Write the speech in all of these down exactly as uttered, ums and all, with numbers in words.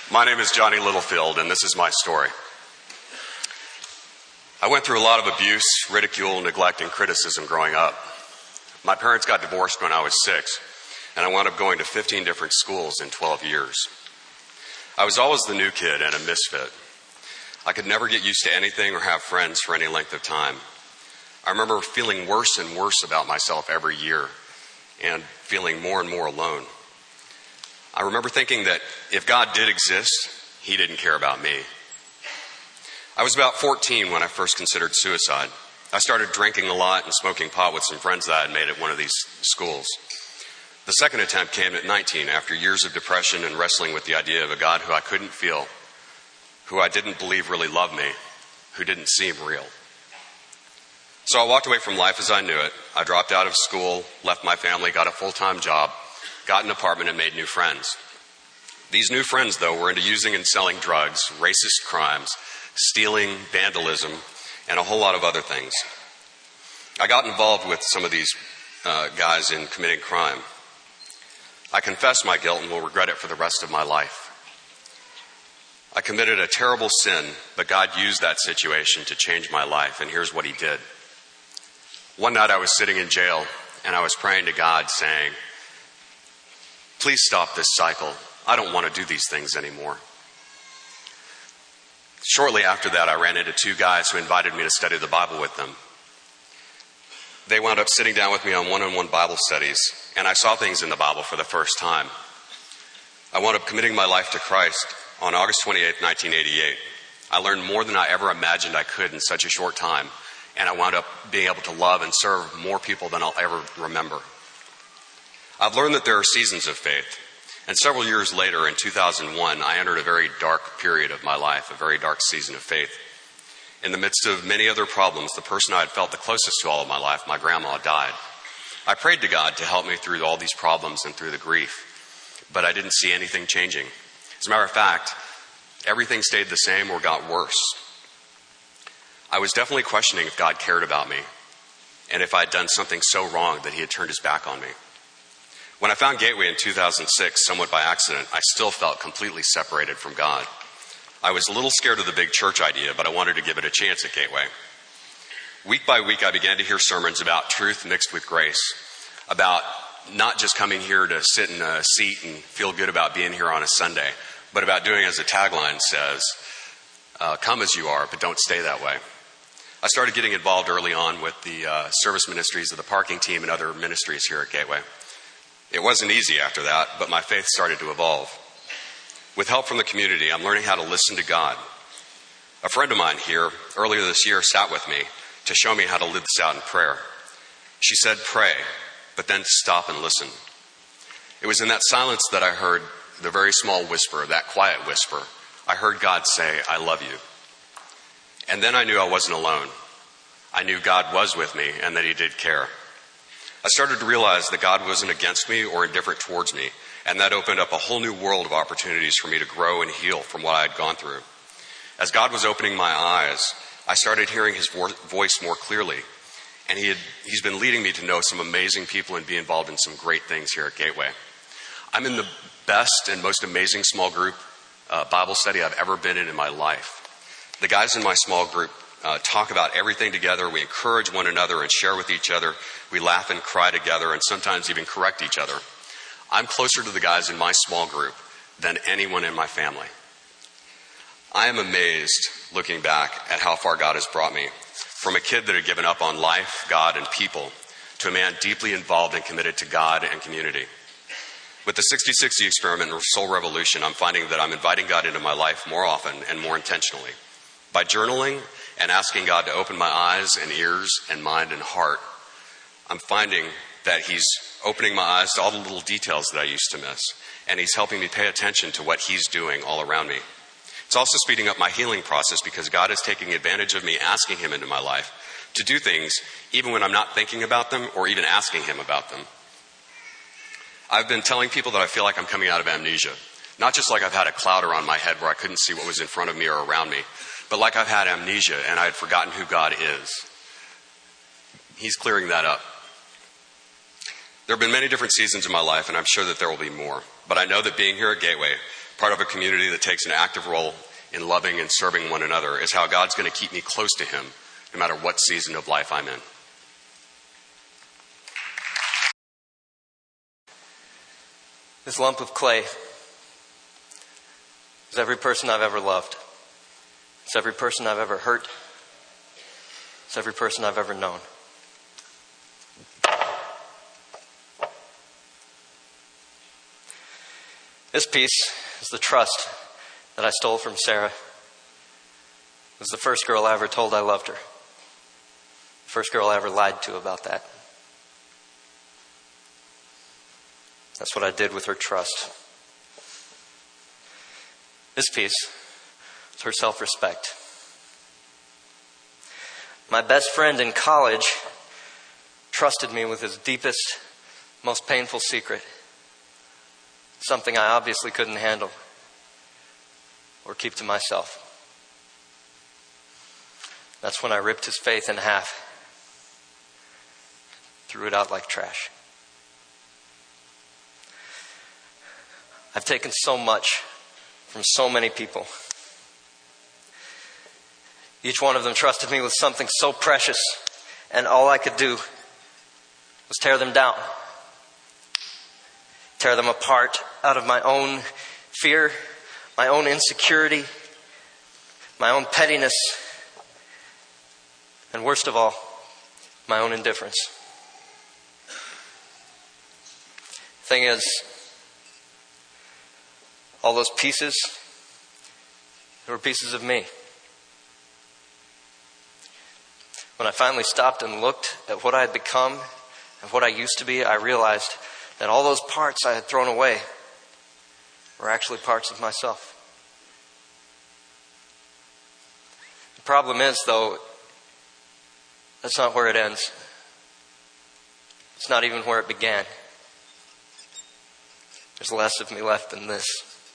My name is Johnny Littlefield, and this is my story. I went through a lot of abuse, ridicule, neglect, and criticism growing up. My parents got divorced when I was six, and I wound up going to fifteen different schools in twelve years. I was always the new kid and a misfit. I could never get used to anything or have friends for any length of time. I remember feeling worse and worse about myself every year and feeling more and more alone. I remember thinking that if God did exist, He didn't care about me. I was about fourteen when I first considered suicide. I started drinking a lot and smoking pot with some friends that I had made at one of these schools. The second attempt came at nineteen after years of depression and wrestling with the idea of a God who I couldn't feel, who I didn't believe really loved me, who didn't seem real. So I walked away from life as I knew it. I dropped out of school, left my family, got a full-time job, got an apartment, and made new friends. These new friends, though, were into using and selling drugs, racist crimes, stealing, vandalism, and a whole lot of other things. I got involved with some of these uh, guys in committing crime. I confess my guilt and will regret it for the rest of my life. I committed a terrible sin, but God used that situation to change my life, and here's what He did. One night I was sitting in jail, and I was praying to God, saying, "Please stop this cycle. I don't want to do these things anymore." Shortly after that, I ran into two guys who invited me to study the Bible with them. They wound up sitting down with me on one-on-one Bible studies, and I saw things in the Bible for the first time. I wound up committing my life to Christ on August twenty-eighth, nineteen eighty-eight. I learned more than I ever imagined I could in such a short time, and I wound up being able to love and serve more people than I'll ever remember. I've learned that there are seasons of faith. And several years later, in two thousand one, I entered a very dark period of my life, a very dark season of faith. In the midst of many other problems, the person I had felt the closest to all of my life, my grandma, died. I prayed to God to help me through all these problems and through the grief, but I didn't see anything changing. As a matter of fact, everything stayed the same or got worse. I was definitely questioning if God cared about me and if I had done something so wrong that He had turned His back on me. When I found Gateway in two thousand six, somewhat by accident, I still felt completely separated from God. I was a little scared of the big church idea, but I wanted to give it a chance at Gateway. Week by week, I began to hear sermons about truth mixed with grace, about not just coming here to sit in a seat and feel good about being here on a Sunday, but about doing as the tagline says, uh, come as you are, but don't stay that way. I started getting involved early on with the uh, service ministries of the parking team and other ministries here at Gateway. It wasn't easy after that, but my faith started to evolve. With help from the community, I'm learning how to listen to God. A friend of mine here earlier this year sat with me to show me how to live this out in prayer. She said, "Pray, but then stop and listen." It was in that silence that I heard the very small whisper, that quiet whisper. I heard God say, "I love you." And then I knew I wasn't alone. I knew God was with me and that He did care. I started to realize that God wasn't against me or indifferent towards me, and that opened up a whole new world of opportunities for me to grow and heal from what I had gone through. As God was opening my eyes, I started hearing His vo- voice more clearly, and he had, He's been leading me to know some amazing people and be involved in some great things here at Gateway. I'm in the best and most amazing small group uh, Bible study I've ever been in in my life. The guys in my small group Uh, talk about everything together. We encourage one another and share with each other. We laugh and cry together and sometimes even correct each other. I'm closer to the guys in my small group than anyone in my family. I am amazed looking back at how far God has brought me, from a kid that had given up on life, God, and people, to a man deeply involved and committed to God and community. With the sixty sixty experiment and Soul Revolution, I'm finding that I'm inviting God into my life more often and more intentionally. By journaling and asking God to open my eyes and ears and mind and heart, I'm finding that He's opening my eyes to all the little details that I used to miss, and He's helping me pay attention to what He's doing all around me. It's also speeding up my healing process because God is taking advantage of me asking Him into my life to do things even when I'm not thinking about them or even asking Him about them. I've been telling people that I feel like I'm coming out of amnesia, not just like I've had a cloud around my head where I couldn't see what was in front of me or around me, but like I've had amnesia and I had forgotten who God is. He's clearing that up. There have been many different seasons in my life, and I'm sure that there will be more. But I know that being here at Gateway part of a community that takes an active role in loving and serving one another, is how God's going to keep me close to him no matter what season of life I'm in. This lump of clay is every person I've ever loved. It's every person I've ever hurt. It's every person I've ever known. This piece is the trust that I stole from Sarah. It was the first girl I ever told I loved her. The first girl I ever lied to about that. That's what I did with her trust. This piece is her self-respect. My best friend in college trusted me with his deepest, most painful secret. Something I obviously couldn't handle or keep to myself. That's when I ripped his faith in half, threw it out like trash. I've taken so much from so many people. Each one of them trusted me with something so precious, and all I could do was tear them down. Tear them apart out of my own fear, my own insecurity, my own pettiness, and worst of all, my own indifference. Thing is, all those pieces, they were pieces of me. When I finally stopped and looked at what I had become and what I used to be, I realized that all those parts I had thrown away were actually parts of myself. The problem is, though, that's not where it ends. It's not even where it began. There's less of me left than this.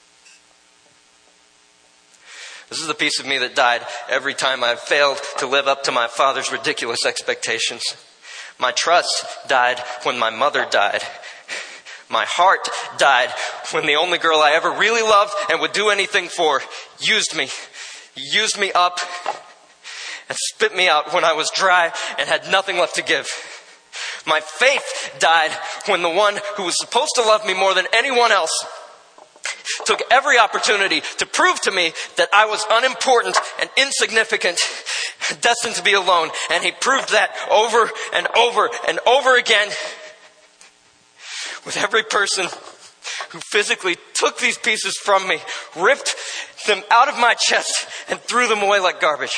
This is the piece of me that died every time I failed to live up to my father's ridiculous expectations. My trust died when my mother died. My heart died when the only girl I ever really loved and would do anything for used me. Used me up and spit me out when I was dry and had nothing left to give. My faith died when the one who was supposed to love me more than anyone else took every opportunity to prove to me that I was unimportant and insignificant, destined to be alone. And he proved that over and over and over again with every person who physically took these pieces from me, ripped them out of my chest, and threw them away like garbage.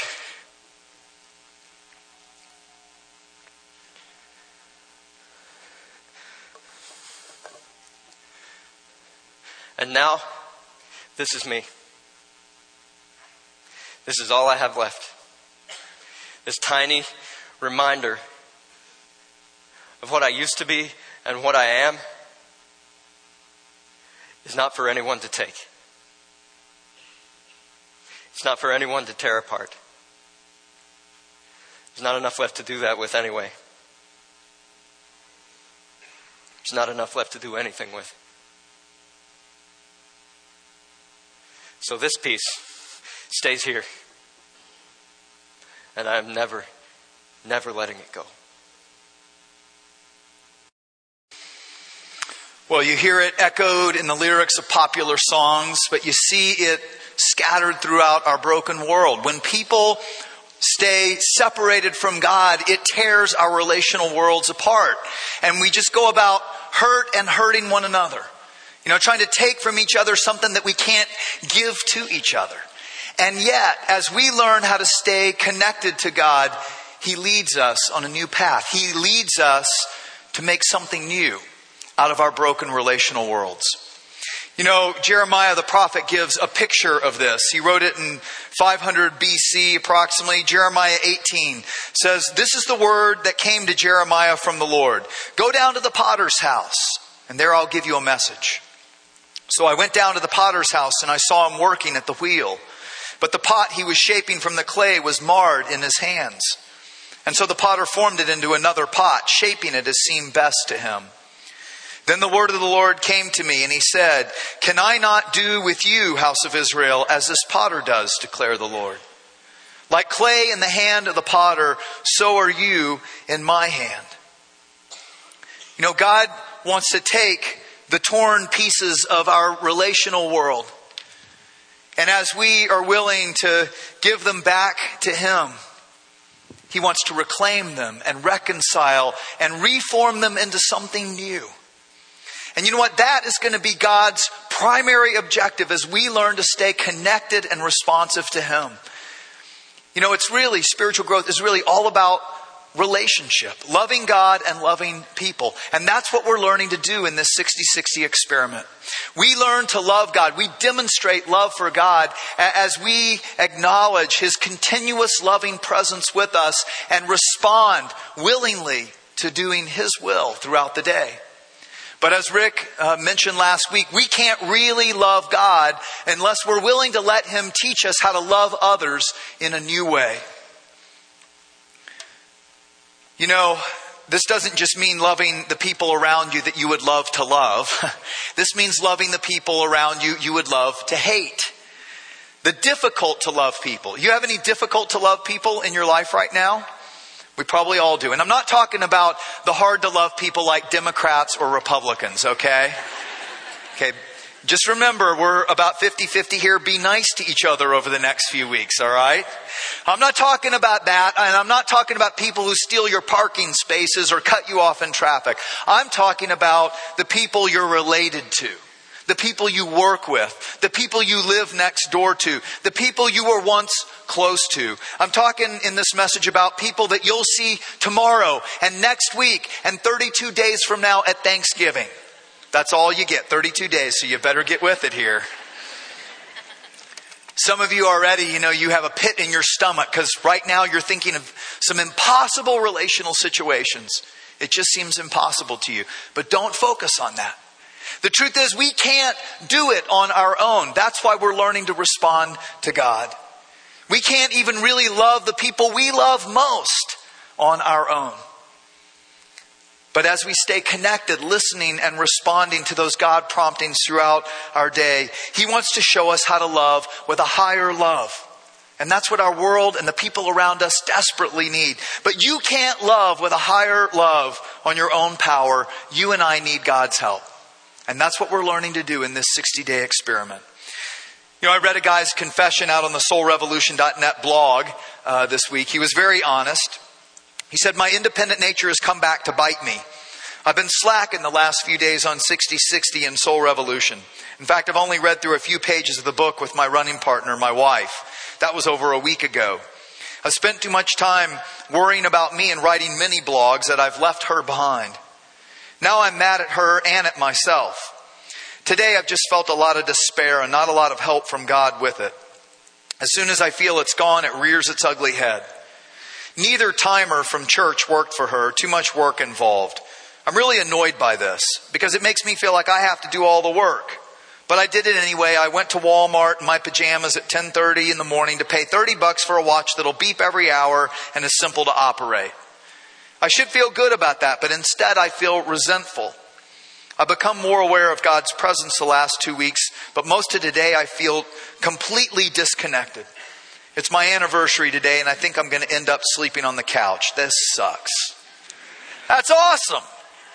And now, this is me. This is all I have left. This tiny reminder of what I used to be and what I am is not for anyone to take. It's not for anyone to tear apart. There's not enough left to do that with anyway. There's not enough left to do anything with. So this piece stays here. And I'm never, never letting it go. Well, you hear it echoed in the lyrics of popular songs, but you see it scattered throughout our broken world. When people stay separated from God, it tears our relational worlds apart. And we just go about hurt and hurting one another. You know, trying to take from each other something that we can't give to each other. And yet, as we learn how to stay connected to God, He leads us on a new path. He leads us to make something new out of our broken relational worlds. You know, Jeremiah the prophet gives a picture of this. He wrote it in five hundred B C approximately. Jeremiah eighteen says, "This is the word that came to Jeremiah from the Lord. Go down to the potter's house, and there I'll give you a message." So I went down to the potter's house and I saw him working at the wheel. But the pot he was shaping from the clay was marred in his hands. And so the potter formed it into another pot, shaping it as seemed best to him. Then the word of the Lord came to me, and he said, can I not do with you, house of Israel, as this potter does, declare the Lord? Like clay in the hand of the potter, so are you in my hand. You know, God wants to take the torn pieces of our relational world, and as we are willing to give them back to Him, He wants to reclaim them and reconcile and reform them into something new. And you know what? That is going to be God's primary objective as we learn to stay connected and responsive to Him. You know, it's really, spiritual growth is really all about relationship, loving God and loving people. And that's what we're learning to do in this sixty sixty experiment. We learn to love God. We demonstrate love for God as we acknowledge His continuous loving presence with us and respond willingly to doing His will throughout the day. But as Rick uh, mentioned last week, we can't really love God unless we're willing to let Him teach us how to love others in a new way. You know, this doesn't just mean loving the people around you that you would love to love. This means loving the people around you you would love to hate. The difficult to love people. You have any difficult to love people in your life right now? We probably all do. And I'm not talking about the hard to love people like Democrats or Republicans, okay? Okay, just remember, we're about fifty-fifty here. Be nice to each other over the next few weeks, all right? I'm not talking about that, and I'm not talking about people who steal your parking spaces or cut you off in traffic. I'm talking about the people you're related to. The people you work with, the people you live next door to, the people you were once close to. I'm talking in this message about people that you'll see tomorrow and next week and thirty-two days from now at Thanksgiving. That's all you get, thirty-two days, so you better get with it here. Some of you already, you know, you have a pit in your stomach because right now you're thinking of some impossible relational situations. It just seems impossible to you. But don't focus on that. The truth is, we can't do it on our own. That's why we're learning to respond to God. We can't even really love the people we love most on our own. But as we stay connected, listening and responding to those God promptings throughout our day, He wants to show us how to love with a higher love. And that's what our world and the people around us desperately need. But you can't love with a higher love on your own power. You and I need God's help. And that's what we're learning to do in this sixty-day experiment. You know, I read a guy's confession out on the soul revolution dot net blog uh, this week. He was very honest. He said, my independent nature has come back to bite me. I've been slack in the last few days on sixty sixty and Soul Revolution. In fact, I've only read through a few pages of the book with my running partner, my wife. That was over a week ago. I've spent too much time worrying about me and writing mini blogs that I've left her behind. Now I'm mad at her and at myself. Today I've just felt a lot of despair and not a lot of help from God with it. As soon as I feel it's gone, it rears its ugly head. Neither timer from church worked for her. Too much work involved. I'm really annoyed by this because it makes me feel like I have to do all the work. But I did it anyway. I went to Walmart in my pajamas at ten thirty in the morning to pay thirty bucks for a watch that'll beep every hour and is simple to operate. I should feel good about that, but instead I feel resentful. I've become more aware of God's presence the last two weeks, but most of today I feel completely disconnected. It's my anniversary today, and I think I'm going to end up sleeping on the couch. This sucks. That's awesome.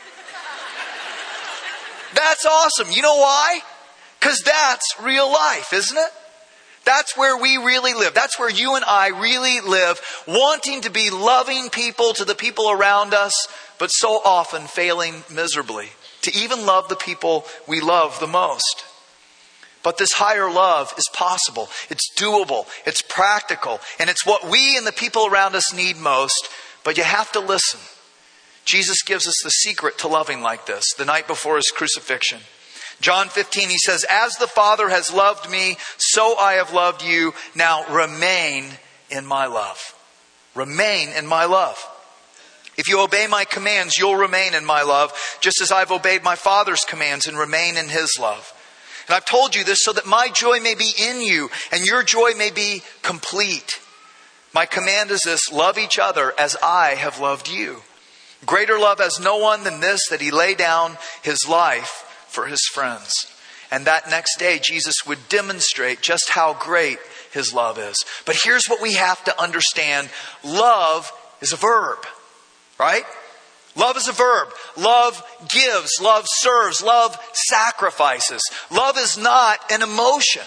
That's awesome. You know why? Because that's real life, isn't it? That's where we really live. That's where you and I really live, wanting to be loving people to the people around us, but so often failing miserably to even love the people we love the most. But this higher love is possible. It's doable. It's practical. And it's what we and the people around us need most. But you have to listen. Jesus gives us the secret to loving like this the night before His crucifixion. John fifteen, He says, as the Father has loved me, so I have loved you. Now remain in my love. Remain in my love. If you obey my commands, you'll remain in my love, just as I've obeyed my Father's commands and remain in His love. And I've told you this so that my joy may be in you and your joy may be complete. My command is this: love each other as I have loved you. Greater love has no one than this, that he lay down his life for his friends. And that next day, Jesus would demonstrate just how great his love is. But here's what we have to understand. Love is a verb, right? Love is a verb. Love gives, love serves, love sacrifices. Love is not an emotion.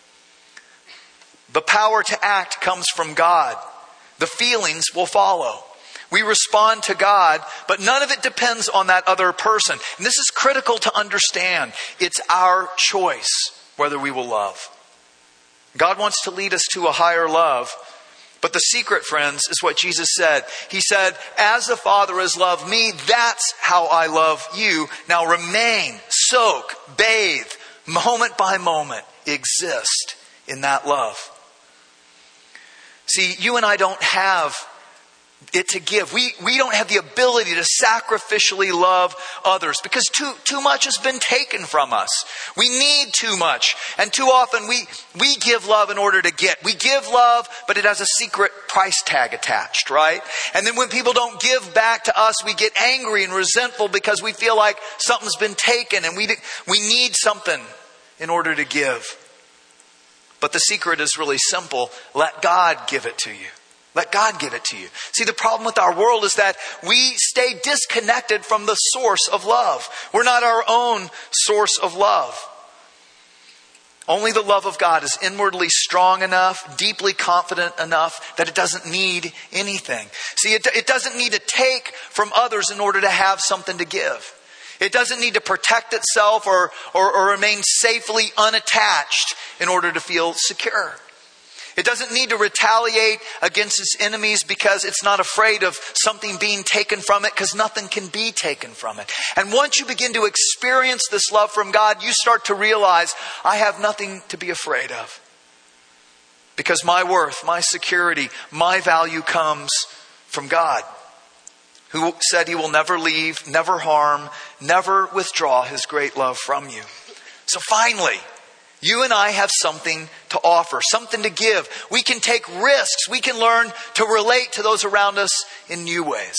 The power to act comes from God. The feelings will follow. We respond to God, but none of it depends on that other person. And this is critical to understand. It's our choice whether we will love. God wants to lead us to a higher love. But the secret, friends, is what Jesus said. He said, as the Father has loved me, that's how I love you. Now remain, soak, bathe, moment by moment, exist in that love. See, you and I don't have it to give. We we don't have the ability to sacrificially love others because too too much has been taken from us. We need too much. And too often we we give love in order to get. We give love, but it has a secret price tag attached, right? And then when people don't give back to us, we get angry and resentful because we feel like something's been taken and we we need something in order to give. But the secret is really simple. Let God give it to you. Let God give it to you. See, the problem with our world is that we stay disconnected from the source of love. We're not our own source of love. Only the love of God is inwardly strong enough, deeply confident enough that it doesn't need anything. See, it, it doesn't need to take from others in order to have something to give. It doesn't need to protect itself or, or, or remain safely unattached in order to feel secure. It doesn't need to retaliate against its enemies because it's not afraid of something being taken from it, because nothing can be taken from it. And once you begin to experience this love from God, you start to realize, I have nothing to be afraid of. Because my worth, my security, my value comes from God, who said he will never leave, never harm, never withdraw his great love from you. So finally, you and I have something to offer, something to give. We can take risks. We can learn to relate to those around us in new ways.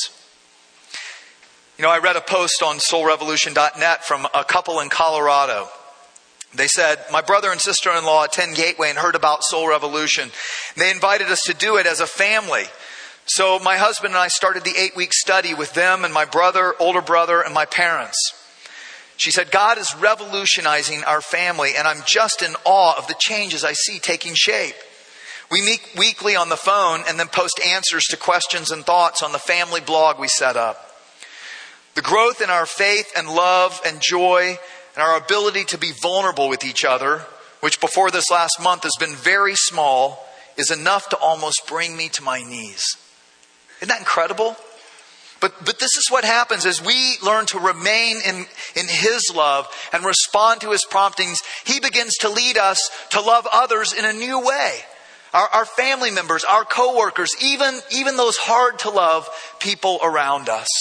You know, I read a post on soul revolution dot net from a couple in Colorado. They said, my brother and sister-in-law attend Gateway and heard about Soul Revolution. They invited us to do it as a family. So my husband and I started the eight-week study with them and my brother, older brother, and my parents. She said, God is revolutionizing our family, and I'm just in awe of the changes I see taking shape. We meet weekly on the phone and then post answers to questions and thoughts on the family blog we set up. The growth in our faith and love and joy and our ability to be vulnerable with each other, which before this last month has been very small, is enough to almost bring me to my knees. Isn't that incredible? But but this is what happens as we learn to remain in, in His love and respond to His promptings. He begins to lead us to love others in a new way. Our, our family members, our coworkers, even, even those hard to love people around us.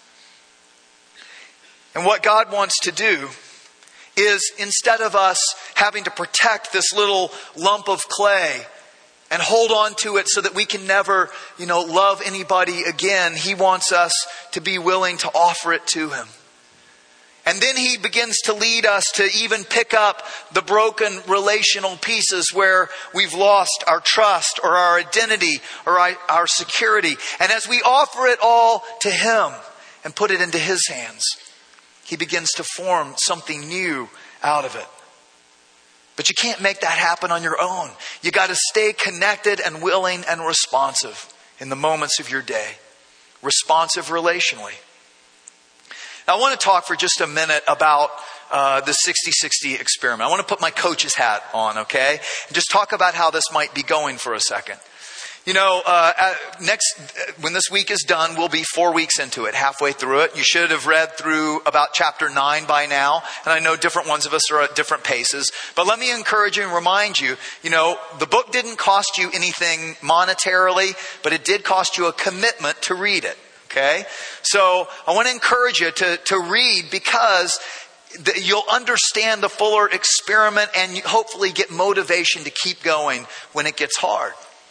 And what God wants to do is, instead of us having to protect this little lump of clay and hold on to it so that we can never, you know, love anybody again, He wants us to be willing to offer it to Him. And then He begins to lead us to even pick up the broken relational pieces where we've lost our trust or our identity or our security. And as we offer it all to Him and put it into His hands, He begins to form something new out of it. But you can't make that happen on your own. You got to stay connected and willing and responsive in the moments of your day. Responsive relationally. Now, I want to talk for just a minute about uh, the sixty sixty experiment. I want to put my coach's hat on, okay? And just talk about how this might be going for a second. You know, uh, next, when this week is done, we'll be four weeks into it, halfway through it. You should have read through about chapter nine by now. And I know different ones of us are at different paces. But let me encourage you and remind you, you know, the book didn't cost you anything monetarily, but it did cost you a commitment to read it. Okay? So I want to encourage you to, to read, because the, you'll understand the fuller experiment and you hopefully get motivation to keep going when it gets hard.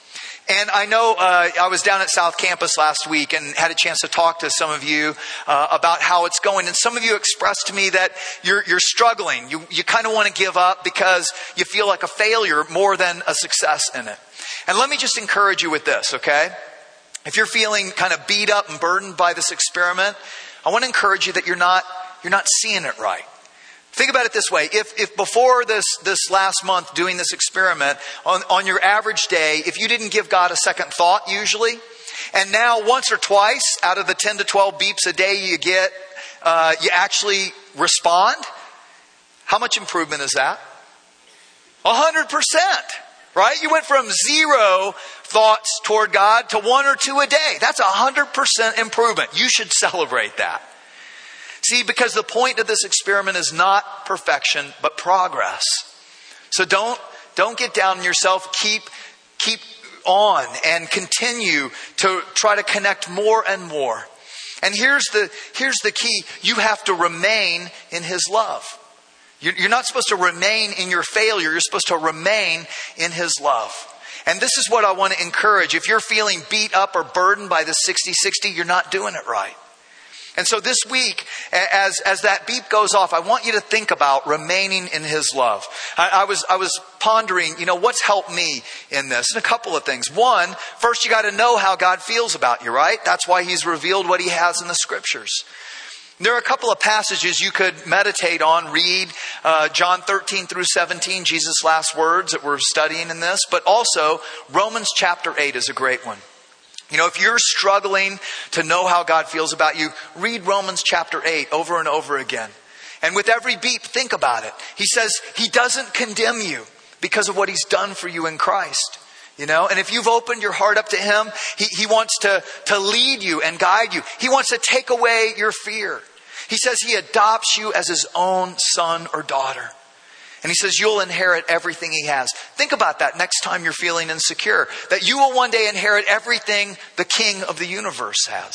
And I know uh, I was down at South Campus last week and had a chance to talk to some of you uh, about how it's going. And some of you expressed to me that you're, you're struggling. You, you kind of want to give up because you feel like a failure more than a success in it. And let me just encourage you with this, okay? If you're feeling kind of beat up and burdened by this experiment, I want to encourage you that you're not, you're not seeing it right. Think about it this way. If, if before this, this last month doing this experiment, on, on your average day, if you didn't give God a second thought usually, and now once or twice out of the ten to twelve beeps a day you get, uh, you actually respond, how much improvement is that? A hundred percent, right? You went from zero thoughts toward God to one or two a day. That's a hundred percent improvement. You should celebrate that. See, because the point of this experiment is not perfection, but progress. So don't, don't get down on yourself. Keep, keep on and continue to try to connect more and more. And here's the, here's the key. You have to remain in His love. You're not supposed to remain in your failure. You're supposed to remain in His love. And this is what I want to encourage. If you're feeling beat up or burdened by the sixty sixty, you're not doing it right. And so this week, as, as that beep goes off, I want you to think about remaining in His love. I, I was, I was pondering, you know, what's helped me in this? And a couple of things. One, first you got to know how God feels about you, right? That's why He's revealed what He has in the Scriptures. There are a couple of passages you could meditate on, read uh, John thirteen through seventeen, Jesus' last words that we're studying in this. But also Romans chapter eight is a great one. You know, if you're struggling to know how God feels about you, read Romans chapter eight over and over again. And with every beep, think about it. He says He doesn't condemn you because of what He's done for you in Christ. You know, and if you've opened your heart up to Him, He, he wants to, to lead you and guide you. He wants to take away your fear. He says He adopts you as His own son or daughter. And He says you'll inherit everything He has. Think about that next time you're feeling insecure. That you will one day inherit everything the King of the universe has.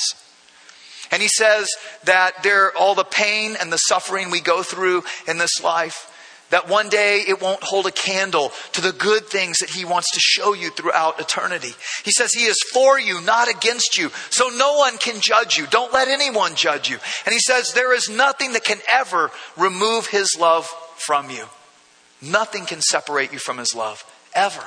And He says that there, all the pain and the suffering we go through in this life, that one day it won't hold a candle to the good things that He wants to show you throughout eternity. He says He is for you, not against you. So no one can judge you. Don't let anyone judge you. And He says there is nothing that can ever remove His love from you. Nothing can separate you from His love, ever.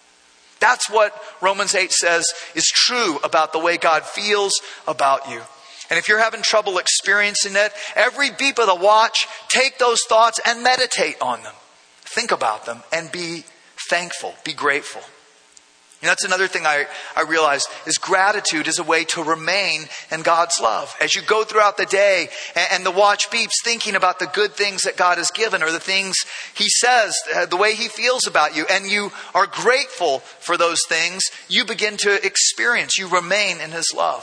That's what Romans eight says is true about the way God feels about you. And if you're having trouble experiencing it, every beep of the watch, take those thoughts and meditate on them. Think about them and be thankful, be grateful. You know, that's another thing I, I realized is gratitude is a way to remain in God's love. As you go throughout the day and, and the watch beeps thinking about the good things that God has given or the things He says, uh, the way He feels about you, and you are grateful for those things, you begin to experience, you remain in His love.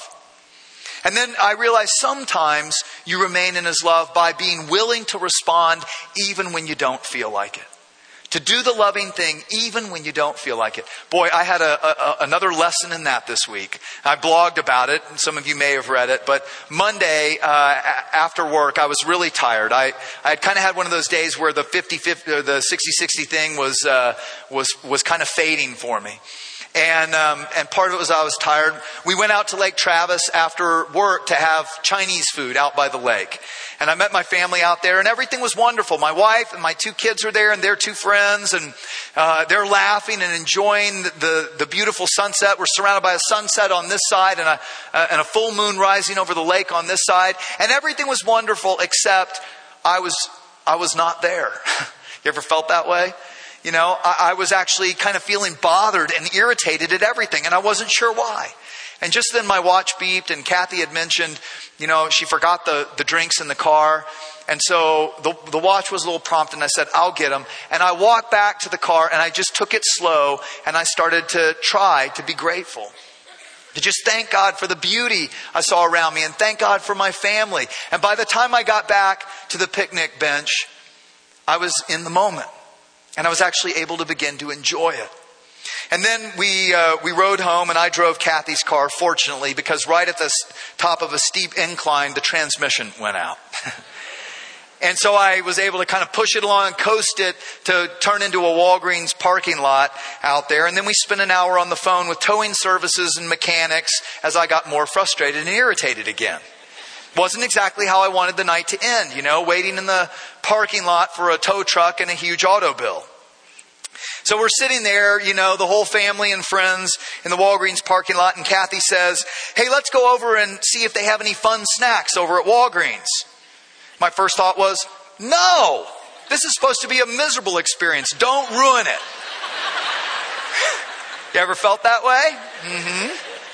And then I realized sometimes you remain in His love by being willing to respond even when you don't feel like it. To do the loving thing even when you don't feel like it. Boy, I had a, a, another lesson in that this week. I blogged about it, and some of you may have read it. But Monday, uh, after work, I was really tired. I, I had kind of had one of those days where the fifty fifty, or the sixty sixty thing was uh, was was kind of fading for me. And um, and part of it was I was tired. We went out to Lake Travis after work to have Chinese food out by the lake. And I met my family out there, and everything was wonderful. My wife and my two kids were there, and their two friends, and uh, they're laughing and enjoying the, the, the beautiful sunset. We're surrounded by a sunset on this side and a, uh, and a full moon rising over the lake on this side. And everything was wonderful, except I was I was not there. You ever felt that way? You know, I, I was actually kind of feeling bothered and irritated at everything, and I wasn't sure why. And just then my watch beeped, and Kathy had mentioned, you know, she forgot the, the drinks in the car. And so the, the watch was a little prompt, and I said, I'll get them. And I walked back to the car, and I just took it slow, and I started to try to be grateful. To just thank God for the beauty I saw around me, and thank God for my family. And by the time I got back to the picnic bench, I was in the moment. And I was actually able to begin to enjoy it. And then we uh, we rode home, and I drove Kathy's car, fortunately, because right at the top of a steep incline, the transmission went out. And so I was able to kind of push it along and coast it to turn into a Walgreens parking lot out there. And then we spent an hour on the phone with towing services and mechanics as I got more frustrated and irritated again. Wasn't exactly how I wanted the night to end, you know, waiting in the parking lot for a tow truck and a huge auto bill. So we're sitting there, you know, the whole family and friends in the Walgreens parking lot. And Kathy says, hey, let's go over and see if they have any fun snacks over at Walgreens. My first thought was, no, this is supposed to be a miserable experience. Don't ruin it. You ever felt that way? Mm-hmm.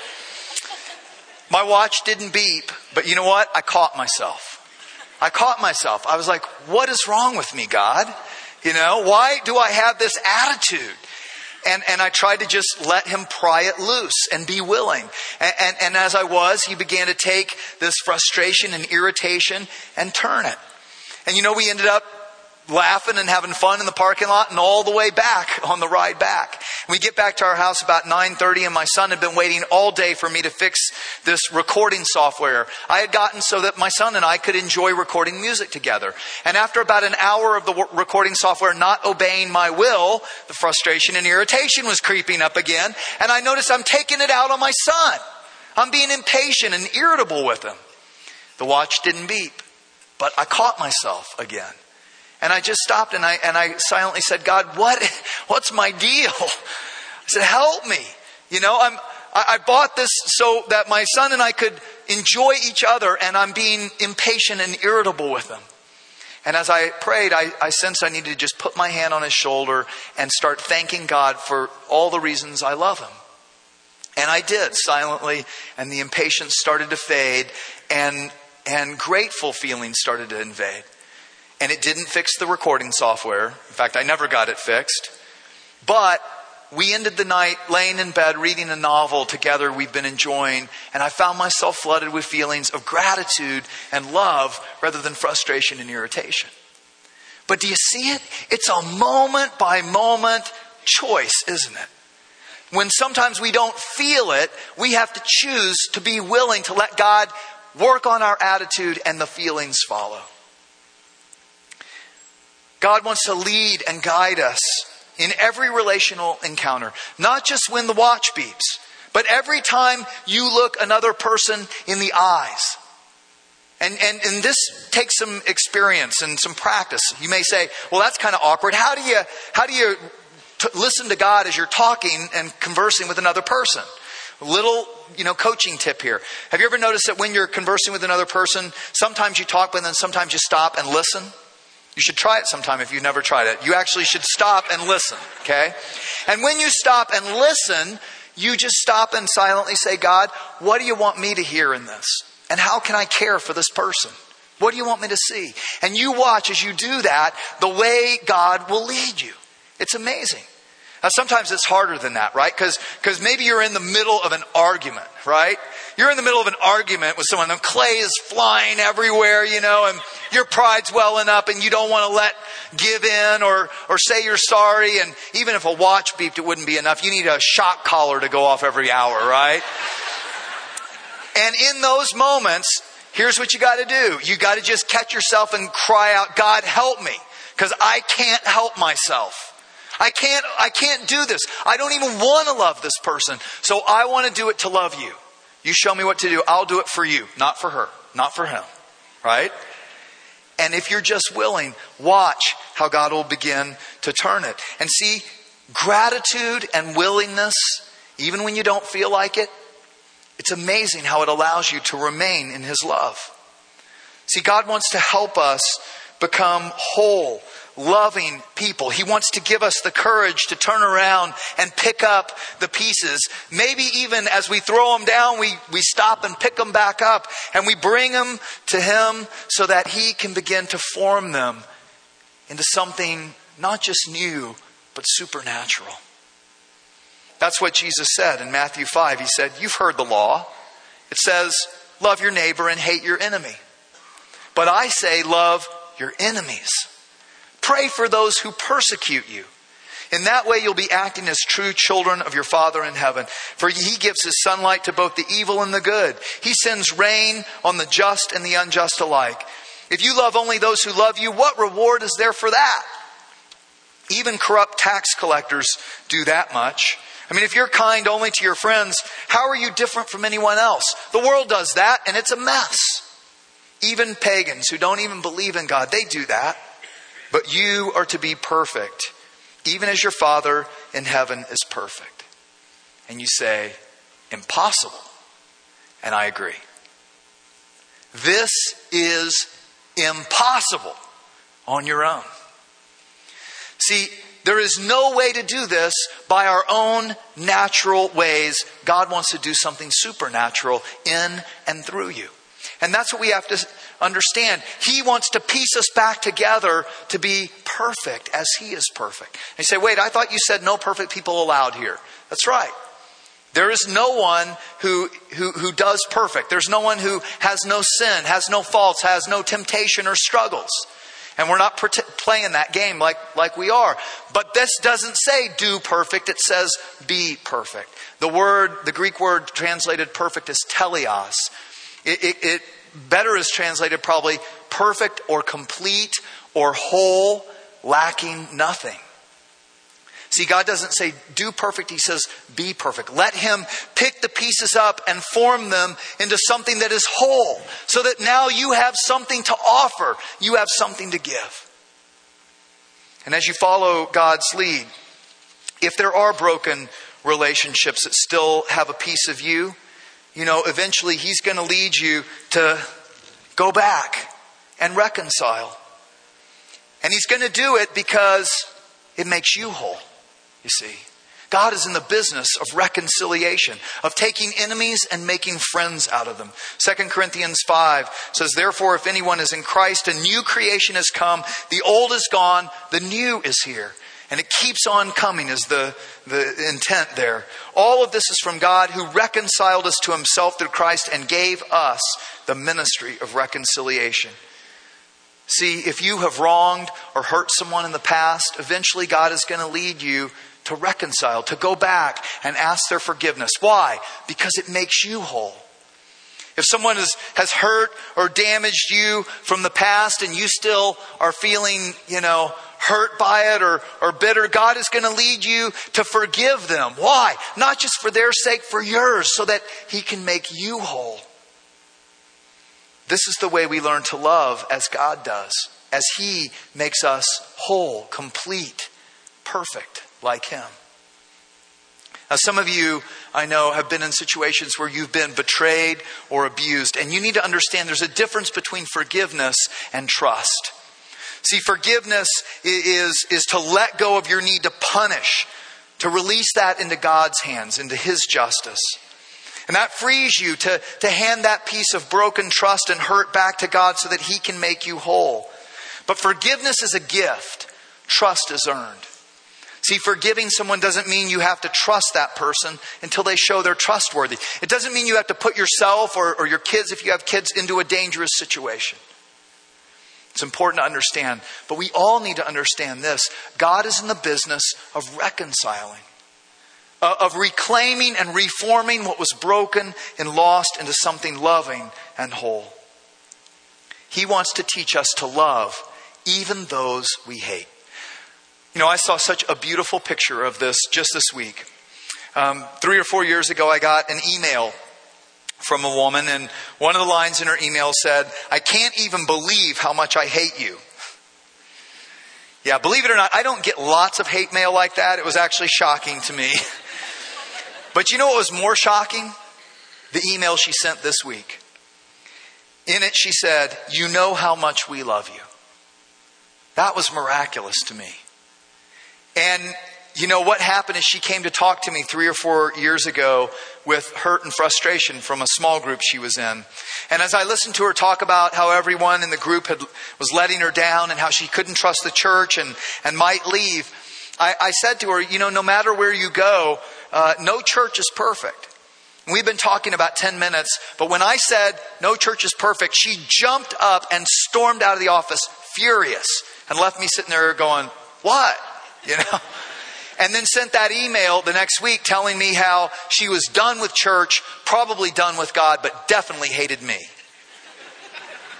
My watch didn't beep, but you know what? I caught myself. I caught myself. I was like, what is wrong with me, God? You know, why do I have this attitude? And and I tried to just let him pry it loose and be willing. And, and, and as I was, he began to take this frustration and irritation and turn it. And you know, we ended up laughing and having fun in the parking lot and all the way back on the ride back. We get back to our house about nine thirty, and my son had been waiting all day for me to fix this recording software I had gotten so that my son and I could enjoy recording music together. And after about an hour of the recording software not obeying my will, the frustration and irritation was creeping up again. And I noticed I'm taking it out on my son. I'm being impatient and irritable with him. The watch didn't beep, but I caught myself again. And I just stopped and I and I silently said, God, what what's my deal? I said, help me. You know, I'm I, I bought this so that my son and I could enjoy each other, and I'm being impatient and irritable with him. And as I prayed, I, I sensed I needed to just put my hand on his shoulder and start thanking God for all the reasons I love him. And I did silently, and the impatience started to fade, and and grateful feelings started to invade. And it didn't fix the recording software. In fact, I never got it fixed. But we ended the night laying in bed, reading a novel together we've been enjoying. And I found myself flooded with feelings of gratitude and love rather than frustration and irritation. But do you see it? It's a moment by moment choice, isn't it? When sometimes we don't feel it, we have to choose to be willing to let God work on our attitude, and the feelings follow. God wants to lead and guide us in every relational encounter. Not just when the watch beeps, but every time you look another person in the eyes. And, and, and this takes some experience and some practice. You may say, well, that's kind of awkward. How do you, how do you t- listen to God as you're talking and conversing with another person? A little, you know, coaching tip here. Have you ever noticed that when you're conversing with another person, sometimes you talk, but then sometimes you stop and listen? You should try it sometime if you've never tried it. You actually should stop and listen, okay? And when you stop and listen, you just stop and silently say, God, what do you want me to hear in this? And how can I care for this person? What do you want me to see? And you watch as you do that, the way God will lead you. It's amazing. Now, sometimes it's harder than that, right? Because because maybe you're in the middle of an argument, right? You're in the middle of an argument with someone, and clay is flying everywhere, you know, and your pride's welling up, and you don't want to let give in or or say you're sorry. And even if a watch beeped, it wouldn't be enough. You need a shock collar to go off every hour, right? And in those moments, here's what you got to do. You got to just catch yourself and cry out, God, help me, because I can't help myself. I can't, I can't do this. I don't even want to love this person. So I want to do it to love you. You show me what to do. I'll do it for you, not for her, not for him. Right? And if you're just willing, watch how God will begin to turn it. And see, gratitude and willingness, even when you don't feel like it, it's amazing how it allows you to remain in his love. See, God wants to help us become whole, loving people. He wants to give us the courage to turn around and pick up the pieces. Maybe even as we throw them down, we, we stop and pick them back up, and we bring them to him so that he can begin to form them into something not just new, but supernatural. That's what Jesus said in Matthew five. He said, you've heard the law. It says, love your neighbor and hate your enemy. But I say, love your enemies. Pray for those who persecute you. In that way, you'll be acting as true children of your Father in heaven. For he gives his sunlight to both the evil and the good. He sends rain on the just and the unjust alike. If you love only those who love you, what reward is there for that? Even corrupt tax collectors do that much. I mean, if you're kind only to your friends, how are you different from anyone else? The world does that, and it's a mess. Even pagans who don't even believe in God, they do that. But you are to be perfect, even as your Father in heaven is perfect. And you say, impossible. And I agree. This is impossible on your own. See, there is no way to do this by our own natural ways. God wants to do something supernatural in and through you. And that's what we have to understand. He wants to piece us back together to be perfect as He is perfect. And you say, wait, I thought you said no perfect people allowed here. That's right. There is no one who, who, who does perfect. There's no one who has no sin, has no faults, has no temptation or struggles. And we're not playing that game like, like we are. But this doesn't say do perfect. It says be perfect. The word, the Greek word translated perfect is teleos. It, it, it better is translated probably perfect or complete or whole, lacking nothing. See, God doesn't say do perfect. He says be perfect. Let Him pick the pieces up and form them into something that is whole, so that now you have something to offer. You have something to give. And as you follow God's lead, if there are broken relationships that still have a piece of you, you know, eventually He's going to lead you to go back and reconcile. And He's going to do it because it makes you whole. You see, God is in the business of reconciliation, of taking enemies and making friends out of them. Second Corinthians five says, therefore, if anyone is in Christ, a new creation has come. The old is gone. The new is here. And it keeps on coming is the, the intent there. All of this is from God, who reconciled us to Himself through Christ and gave us the ministry of reconciliation. See, if you have wronged or hurt someone in the past, eventually God is going to lead you to reconcile, to go back and ask their forgiveness. Why? Because it makes you whole. If someone has, has hurt or damaged you from the past and you still are feeling, you know, hurt by it or, or bitter, God is going to lead you to forgive them. Why? Not just for their sake, for yours, so that He can make you whole. This is the way we learn to love as God does, as He makes us whole, complete, perfect like Him. Now, some of you, I know, have been in situations where you've been betrayed or abused. And you need to understand there's a difference between forgiveness and trust. See, forgiveness is, is to let go of your need to punish, to release that into God's hands, into His justice. And that frees you to, to hand that piece of broken trust and hurt back to God so that He can make you whole. But forgiveness is a gift. Trust is earned. See, forgiving someone doesn't mean you have to trust that person until they show they're trustworthy. It doesn't mean you have to put yourself or, or your kids, if you have kids, into a dangerous situation. It's important to understand. But we all need to understand this. God is in the business of reconciling, of reclaiming and reforming what was broken and lost into something loving and whole. He wants to teach us to love even those we hate. You know, I saw such a beautiful picture of this just this week. Um, three or four years ago, I got an email from a woman, and one of the lines in her email said, "I can't even believe how much I hate you." Yeah, believe it or not, I don't get lots of hate mail like that. It was actually shocking to me. But you know what was more shocking? The email she sent this week. In it, she said, "You know how much we love you." That was miraculous to me. And you know what happened is she came to talk to me three or four years ago with hurt and frustration from a small group she was in. And as I listened to her talk about how everyone in the group had, was letting her down and how she couldn't trust the church and, and might leave, I, I said to her, you know, no matter where you go, uh, no church is perfect. We've been talking about ten minutes, but when I said no church is perfect, she jumped up and stormed out of the office furious and left me sitting there going, what? You know? And then sent that email the next week telling me how she was done with church, probably done with God, but definitely hated me.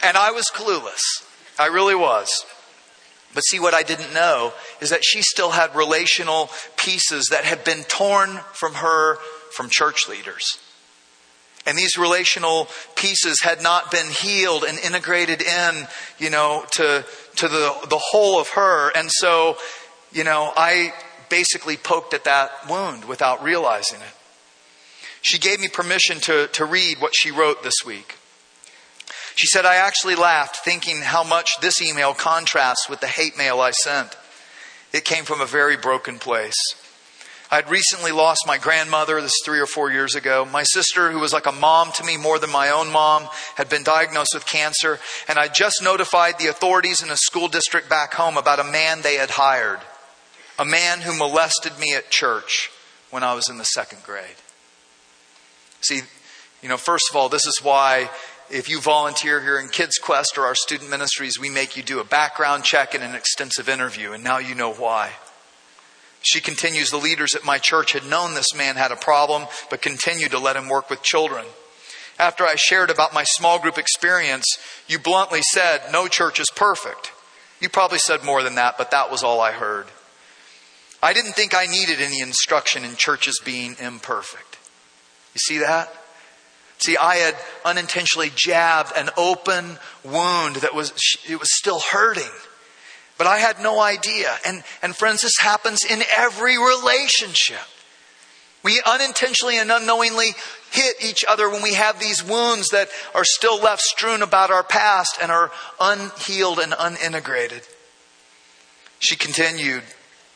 And I was clueless. I really was. But see, what I didn't know is that she still had relational pieces that had been torn from her from church leaders. And these relational pieces had not been healed and integrated in, you know, to, to the, the whole of her. And so, you know, I basically poked at that wound without realizing it. She gave me permission to, to read what she wrote this week. She said, I actually laughed thinking how much this email contrasts with the hate mail I sent. It came from a very broken place. I had recently lost my grandmother, this is three or four years ago. My sister, who was like a mom to me more than my own mom, had been diagnosed with cancer. And I just notified the authorities in a school district back home about a man they had hired. A man who molested me at church when I was in the second grade. See, you know, first of all, this is why if you volunteer here in Kids Quest or our student ministries, we make you do a background check and an extensive interview. And now you know why. She continues, the leaders at my church had known this man had a problem, but continued to let him work with children. After I shared about my small group experience, you bluntly said, no church is perfect. You probably said more than that, but that was all I heard. I didn't think I needed any instruction in churches being imperfect. You see that? See, I had unintentionally jabbed an open wound that was, it was still hurting. But I had no idea. And, and friends, this happens in every relationship. We unintentionally and unknowingly hit each other when we have these wounds that are still left strewn about our past and are unhealed and unintegrated. She continued,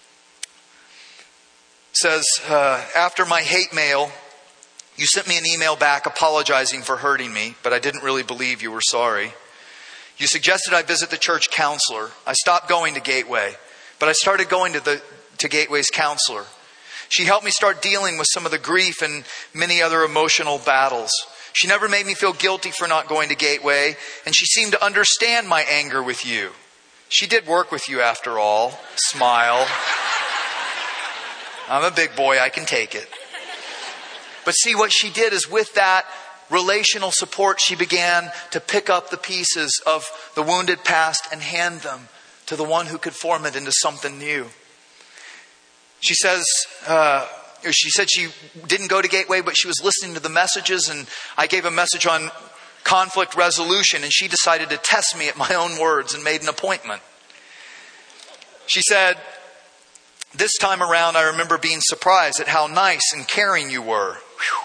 says, uh, after my hate mail, you sent me an email back apologizing for hurting me, but I didn't really believe you were sorry. You suggested I visit the church counselor. I stopped going to Gateway, but I started going to the to Gateway's counselor. She helped me start dealing with some of the grief and many other emotional battles. She never made me feel guilty for not going to Gateway, and she seemed to understand my anger with you. She did work with you after all. Smile. I'm a big boy, I can take it. But see, what she did is with that relational support, she began to pick up the pieces of the wounded past and hand them to the one who could form it into something new. She says, uh, she said she didn't go to Gateway, but she was listening to the messages, and I gave a message on conflict resolution, and she decided to test me at my own words and made an appointment. She said, this time around, I remember being surprised at how nice and caring you were. Whew.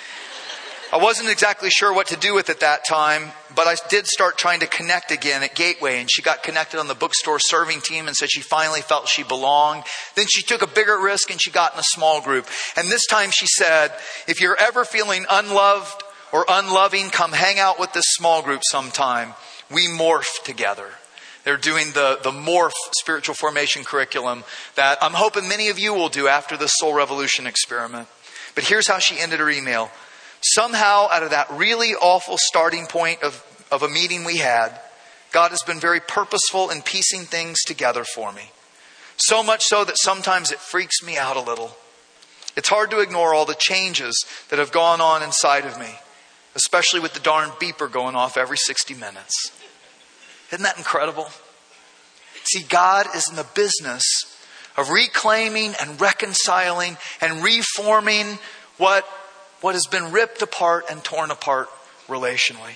I wasn't exactly sure what to do with it that time, but I did start trying to connect again at Gateway, and she got connected on the bookstore serving team and said she finally felt she belonged. Then she took a bigger risk and she got in a small group. And this time she said, if you're ever feeling unloved or unloving, come hang out with this small group sometime. We morph together. They're doing the, the Morph spiritual formation curriculum that I'm hoping many of you will do after the Soul Revolution experiment. But here's how she ended her email. Somehow, out of that really awful starting point of, of a meeting we had, God has been very purposeful in piecing things together for me. So much so that sometimes it freaks me out a little. It's hard to ignore all the changes that have gone on inside of me, especially with the darn beeper going off every sixty minutes. Isn't that incredible? See, God is in the business of reclaiming and reconciling and reforming what What has been ripped apart and torn apart relationally.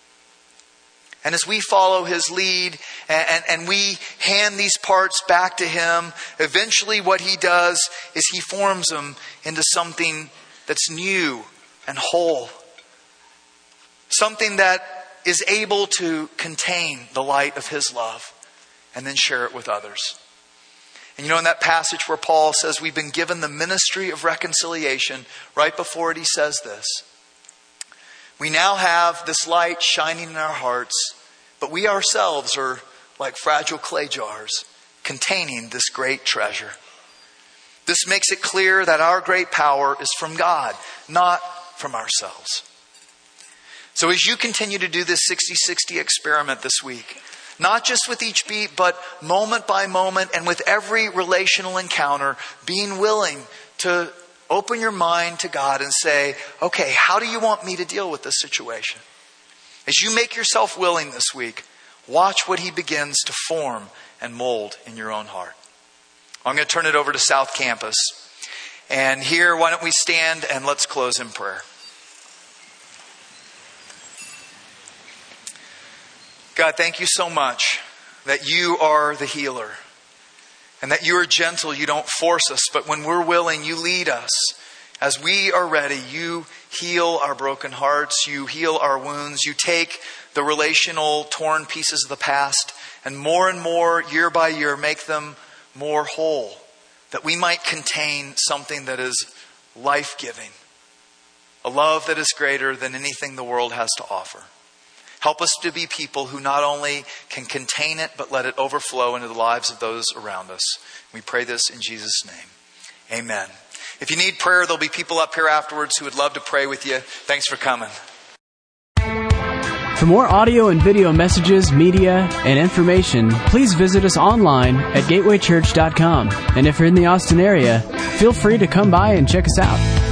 And as we follow His lead and, and, and we hand these parts back to Him, eventually what He does is He forms them into something that's new and whole. Something that is able to contain the light of His love and then share it with others. And you know, in that passage where Paul says we've been given the ministry of reconciliation, right before it he says this. We now have this light shining in our hearts, but we ourselves are like fragile clay jars containing this great treasure. This makes it clear that our great power is from God, not from ourselves. So as you continue to do this sixty sixty experiment this week, not just with each beat, but moment by moment and with every relational encounter, being willing to open your mind to God and say, okay, how do you want me to deal with this situation? As you make yourself willing this week, watch what he begins to form and mold in your own heart. I'm going to turn it over to South Campus. And here, why don't we stand and let's close in prayer. God, thank you so much that you are the healer and that you are gentle. You don't force us, but when we're willing, you lead us. As we are ready, you heal our broken hearts. You heal our wounds. You take the relational torn pieces of the past and more and more, year by year, make them more whole, that we might contain something that is life-giving, a love that is greater than anything the world has to offer. Help us to be people who not only can contain it, but let it overflow into the lives of those around us. We pray this in Jesus' name. Amen. If you need prayer, there'll be people up here afterwards who would love to pray with you. Thanks for coming. For more audio and video messages, media, and information, please visit us online at gateway church dot com. And if you're in the Austin area, feel free to come by and check us out.